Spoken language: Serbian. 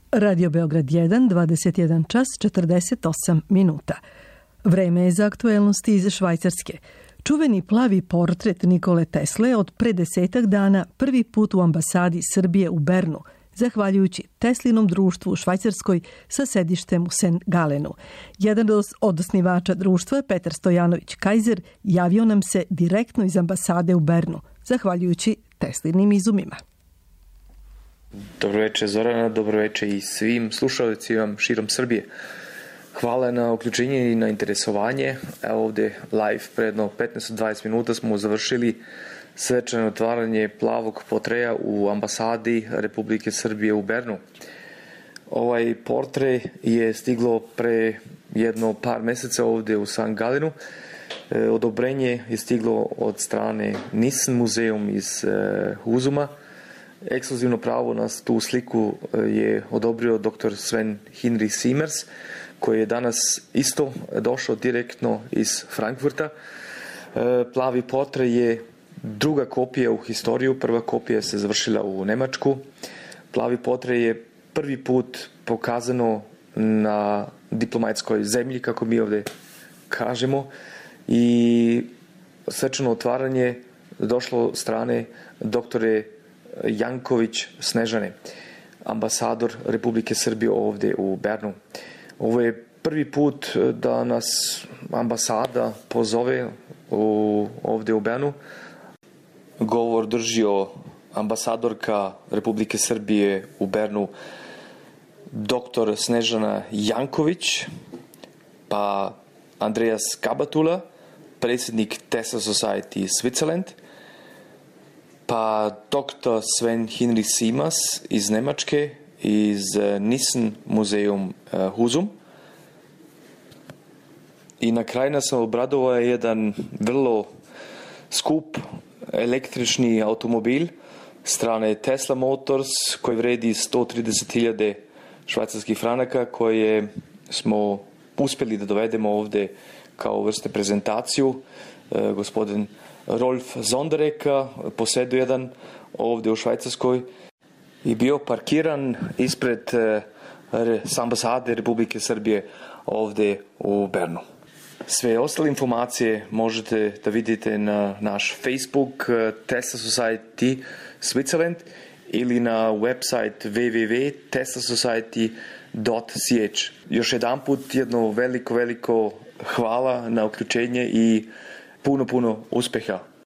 Radio Beograd 1, 21 čas 48 minuta. Vreme je za aktuelnosti iz Švajcarske. Čuveni plavi portret Nikole Tesle od pre 10 dana prvi put u ambasadi Srbije u Bernu, zahvaljujući Teslinom društvu u Švajcarskoj sa sedištem u St. Galenu. Jedan od osnivača društva, Petar Stojanović Kajzer, javio nam se direktno iz ambasade u Bernu, zahvaljujući Teslinim izumima. Dobro večer Zorana, dobro večer i svim slušalcima širom Srbije. Hvala na uključenje i na interesovanje. Evo ovdje live predno 15-20 minuta smo završili svečano otvaranje plavog portreta u ambasadi Republike Srbije u Bernu. Ovaj portret je stiglo pre jedno par mjeseca ovdje u St. Galenu. Odobrenje je stiglo od strane Nissen muzeum iz Huzuma. Ekskluzivno pravo na tu sliku je odobrio dr. Sven Hinrich Siemers, koji je danas isto došao direktno iz Frankfurta. Plavi portret je druga kopija u historiju, prva kopija se završila u Nemačku. Plavi portret je prvi put pokazano na diplomatskoj zemlji, kako mi ovdje kažemo, i svečano otvaranje došlo od strane doktore Janković Snežane, ambasador Republike Srbije ovdje u Bernu. Ovo je prvi put da nas ambasada pozove ovdje u Bernu. Govor držio ambasadorka Republike Srbije u Bernu dr. Snežana Janković, pa Andreas Kabatula, predsjednik Tesla Society Switzerland, pa dr. Sven Hinrich Siemers iz Njemačke, iz Nissen muzeum Huzum. I na kraju nas obradovao je jedan vrlo skup električni automobil strane Tesla Motors koji vredi 130.000 švajcarskih franaka, koje smo uspjeli da dovedemo ovdje kao vrste prezentaciju. Gospodin Rolf Zondereka posjeduje jedan ovdje u Švajcarskoj i bio parkiran ispred ambasade Republike Srbije ovdje u Bernu. Sve ostale informacije možete da vidite na naš Facebook Tesla Society Switzerland ili na website www.teslasociety.ch. Još jedan put jedno veliko hvala na uključenje i puno uspjeha.